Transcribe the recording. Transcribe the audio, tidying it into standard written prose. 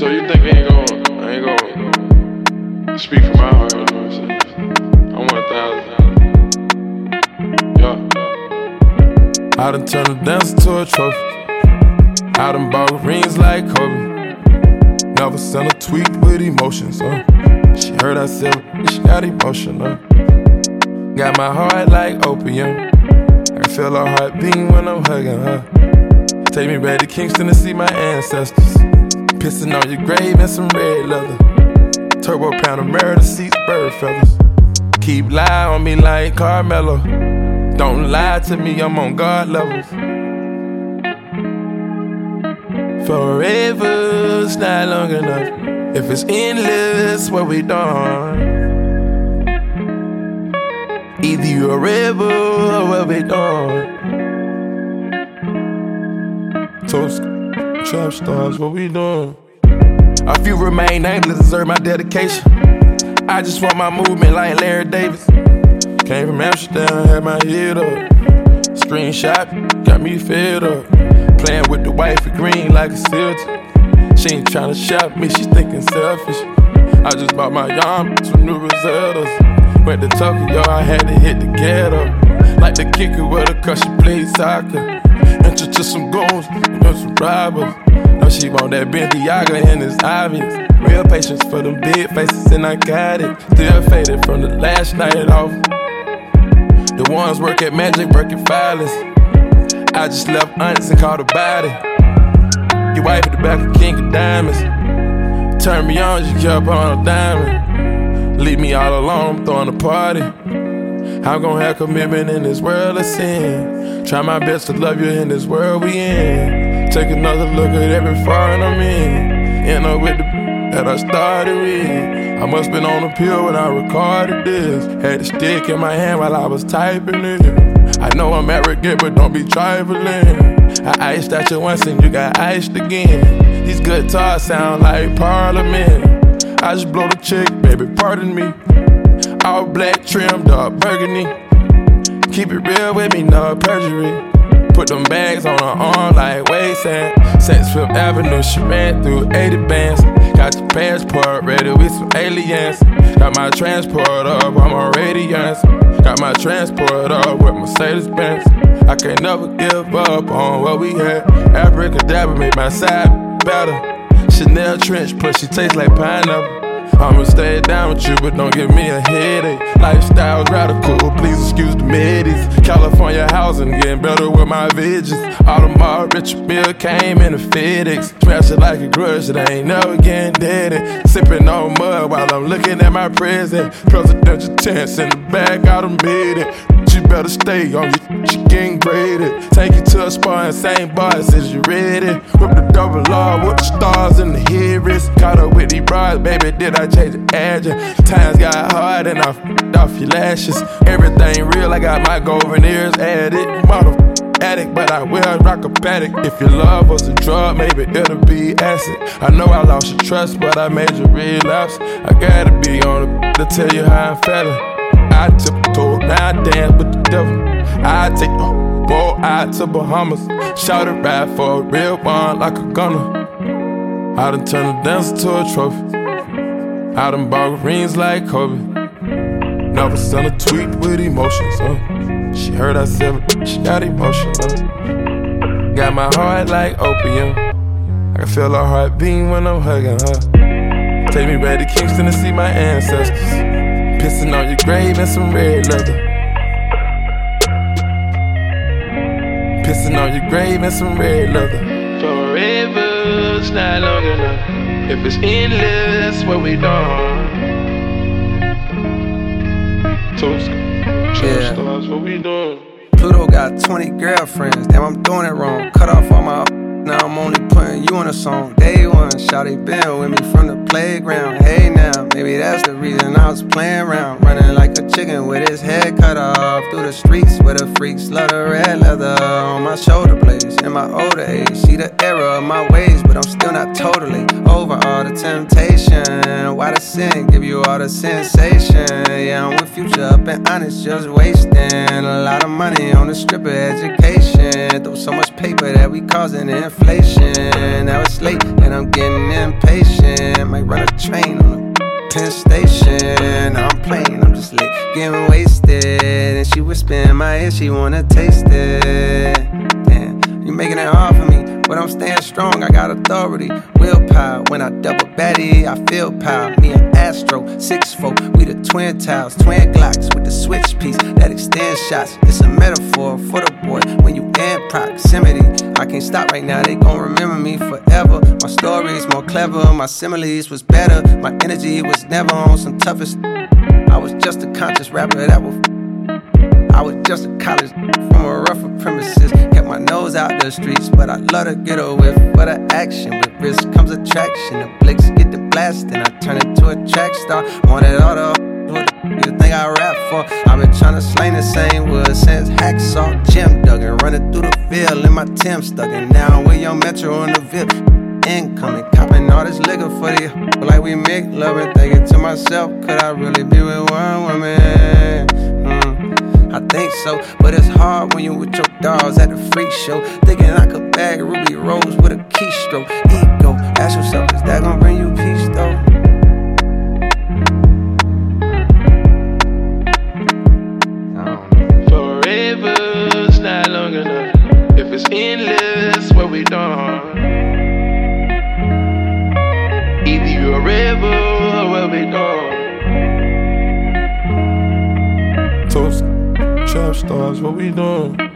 So you think I ain't gonna speak from my heart, you know what I'm saying? I want 1,000. Yeah. I done turned a dancer to a trophy. I done bought rings like Kobe. Never sent a tweet with emotions, She heard I said it, she got emotion, Got my heart like opium. I can feel her heart beating when I'm hugging her. Take me back to Kingston to see my ancestors. Pissing on your grave in some red leather. Turbo Panamera, the seats, bird feathers. Keep lying on me like Carmelo. Don't lie to me, I'm on God levels. Forever's not long enough. If it's endless, what we done? Either you a rebel or what we done? Toast, trap stars, what we doing? A few remain nameless, deserve my dedication. I just want my movement like Larry Davis. Came from Amsterdam, had my head up. Screenshot, got me fed up. Playing with the wifey green like a silty. She ain't tryna shop me, she thinking selfish. I just bought my yarn, some new Rosettas. Went to Tokyo, I had to hit the ghetto. Like the kicker with her cause she played soccer. Introduce some goons, some robbers. Know she want that Balenciaga and it's obvious. Real patience for them big faces and I got it. Still faded from the last night off. The ones work at Magic, working filers. I just left aunts and called a body. Your wife at the back of King of Diamonds. Turn me on, she kept on a diamond. Leave me all alone, I'm throwing a party. I'm gon' have commitment in this world of sin. Try my best to love you in this world we in. Take another look at every foreign I'm in. End up with the that I started with. I must been on a pill when I recorded this. Had the stick in my hand while I was typing it. I know I'm arrogant, but don't be trifling. I iced out you once and you got iced again. These guitars sound like Parliament. I just blow the chick, baby, pardon me. All black trim, dark burgundy. Keep it real with me, no perjury. Put them bags on her arm like waysand. Sex Fifth Avenue, she ran through 80 bands. Got your passport ready with some aliens. Got my transport up, I'm on radiance. Got my transport up with Mercedes-Benz. I can't never give up on what we had. Abracadabra made my side better. Chanel trench plus she tastes like pineapple. I'ma stay down with you, but don't give me a headache. Lifestyle's radical, please excuse the middies. California housing, getting better with my veggies. Audemars Richard Mille came in a FedEx. Smash it like a grudge that I ain't never getting dead. Sipping on mud while I'm looking at my present. Presidential tents in the back, I done made it. You better stay on your she getting graded. Take you to a spot and same bars as you ready. Whip the double R with the stars in the headrest. Caught up with these bras, baby, did I change the address? Times got hard and I f***ed off your lashes. Everything real, I got my golden ears added. Mother addict, but I will rock a paddock. If your love was a drug, maybe it'll be acid. I know I lost your trust, but I made you relapse. I gotta be on the to tell you how I'm feeling. I tiptoe, now I dance with the devil. I take the boy out to Bahamas. Shout it ride for a real one like a gunner. I done turned a dancer to a trophy. I done bought rings like Kobe. Never sent a tweet with emotions, She heard I said it, she got emotion, Got my heart like opium. I can feel her heart beating when I'm hugging her. Take me back to Kingston to see my ancestors. Pissing on your grave in some red leather. Pissing on your grave in some red leather. Forever's not long enough. If it's endless, what we done? Toast, trap stars, what we doing? Pluto got 20 girlfriends. Damn, I'm doing it wrong. Cut off all my now I'm only putting you in a song. Day one, shawty been with me from the playground. Hey now, maybe that's the reason I was playing around. Running like a chicken with his head cut off. Through the streets where the freaks love the red leather on my shoulder blades. In my older age, see the error of my ways, but I'm still not totally over all the temptation. Why the sin give you all the sensation? Yeah, I'm with Future up and honest, just wasting a lot of money on the stripper education. Throw so much paper that we causing inflation. Now it's late and I'm getting impatient. Might run a train on the Penn Station. Now I'm playing, I'm just late, getting wasted. And she whisper in my ear, she wanna taste it. Damn, you making it hard for me, but I'm staying strong, I got authority, willpower. When I double baddie, I feel power. Me and Astro, 6'4", we the twin towers, twin Glocks with the switch piece that extends shots. It's a metaphor for the boy when you in proximity. I can't stop right now, they gon' remember me forever. My story's more clever, my similes was better. My energy was never on some toughest. I was just a conscious rapper that was. I was just a college from a rougher premises. Kept my nose out the streets, but I love to get a whiff for the action. With risk comes attraction. The blicks get the blast, and I turn it to a track star. Wanted all the what you think I rap for? I've been trying to slang the same wood since Hacksaw. Jim Duggan running through the field in my Tim stuck. And now I'm with Young Metro on the VIP. Incoming, copping all this liquor for the like we make love and thinking to myself, could I really be with one woman? I think so, but it's hard when you with your dogs at the freak show. Thinking I could bag Ruby Rose with a keystroke. Ego, ask yourself, is that gonna bring you peace though? Forever's not long enough. If it's endless, what we done? Either you're a rebel or what we done? Toast, trap stars, what we doing?